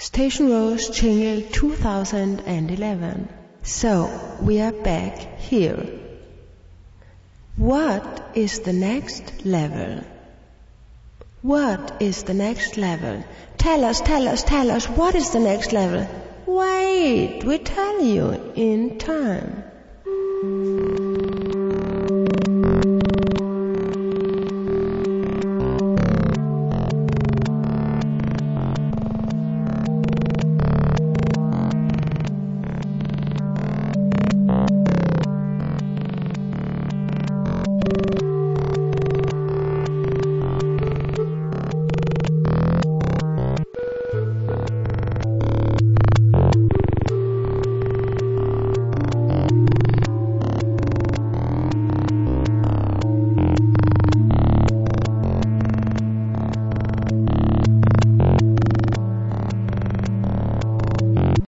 Station Rose Jingle 2011. So, we are back here. What is the next level? What is the next level? Tell us, what is the next level? Wait, we tell you in time.